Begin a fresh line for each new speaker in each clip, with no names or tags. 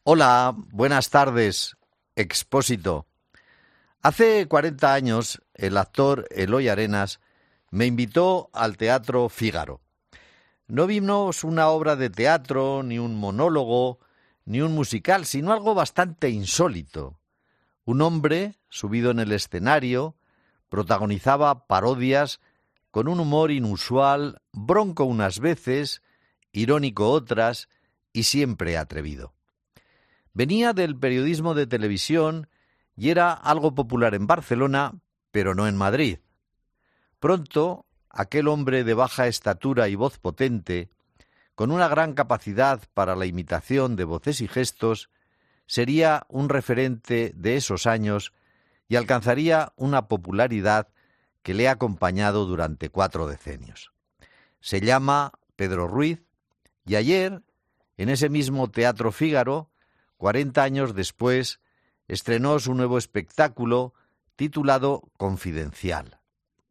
Hola, buenas tardes, Expósito. Hace 40 años, el actor Eloy Arenas me invitó al Teatro Fígaro. No vimos una obra de teatro, ni un monólogo, ni un musical, sino algo bastante insólito. Un hombre, subido en el escenario, protagonizaba parodias con un humor inusual, bronco unas veces, irónico otras y siempre atrevido. Venía del periodismo de televisión y era algo popular en Barcelona, pero no en Madrid. Pronto, aquel hombre de baja estatura y voz potente, con una gran capacidad para la imitación de voces y gestos, sería un referente de esos años y alcanzaría una popularidad que le ha acompañado durante 4 decenios. Se llama Pedro Ruiz y ayer, en ese mismo Teatro Fígaro, 40 años después, estrenó su nuevo espectáculo titulado Confidencial.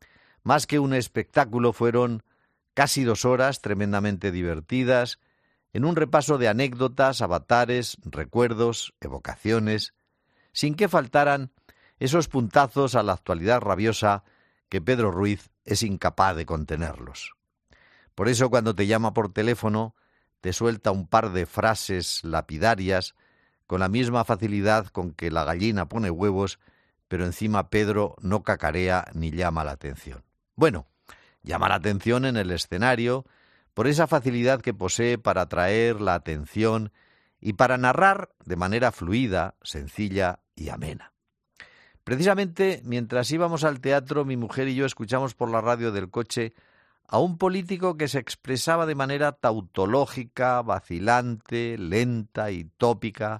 Más que un espectáculo, fueron casi 2 horas tremendamente divertidas, en un repaso de anécdotas, avatares, recuerdos, evocaciones, sin que faltaran esos puntazos a la actualidad rabiosa que Pedro Ruiz es incapaz de contenerlos. Por eso, cuando te llama por teléfono, te suelta un par de frases lapidarias con la misma facilidad con que la gallina pone huevos, pero encima Pedro no cacarea ni llama la atención. Bueno, llama la atención en el escenario por esa facilidad que posee para atraer la atención y para narrar de manera fluida, sencilla y amena. Precisamente, mientras íbamos al teatro, mi mujer y yo escuchamos por la radio del coche a un político que se expresaba de manera tautológica, vacilante, lenta y tópica,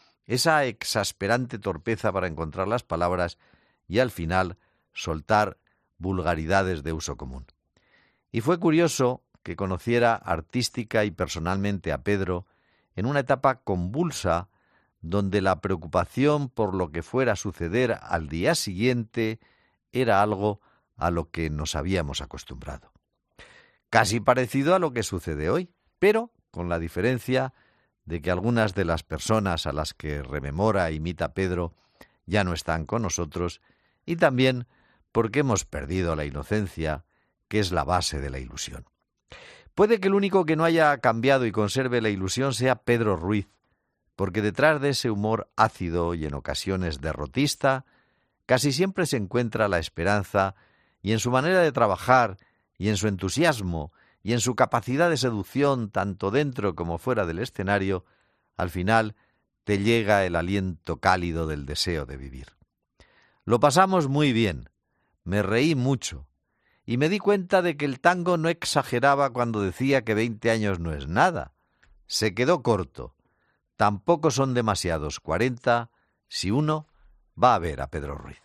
esa exasperante torpeza para encontrar las palabras y al final soltar vulgaridades de uso común. Y fue curioso que conociera artística y personalmente a Pedro en una etapa convulsa donde la preocupación por lo que fuera a suceder al día siguiente era algo a lo que nos habíamos acostumbrado. Casi parecido a lo que sucede hoy, pero con la diferencia de que algunas de las personas a las que rememora e imita Pedro ya no están con nosotros, y también porque hemos perdido la inocencia, que es la base de la ilusión. Puede que el único que no haya cambiado y conserve la ilusión sea Pedro Ruiz, porque detrás de ese humor ácido y en ocasiones derrotista, casi siempre se encuentra la esperanza, y en su manera de trabajar, y en su entusiasmo, y en su capacidad de seducción tanto dentro como fuera del escenario, al final te llega el aliento cálido del deseo de vivir. Lo pasamos muy bien, me reí mucho, y me di cuenta de que el tango no exageraba cuando decía que 20 años no es nada. Se quedó corto. Tampoco son demasiados 40 si uno va a ver a Pedro Ruiz.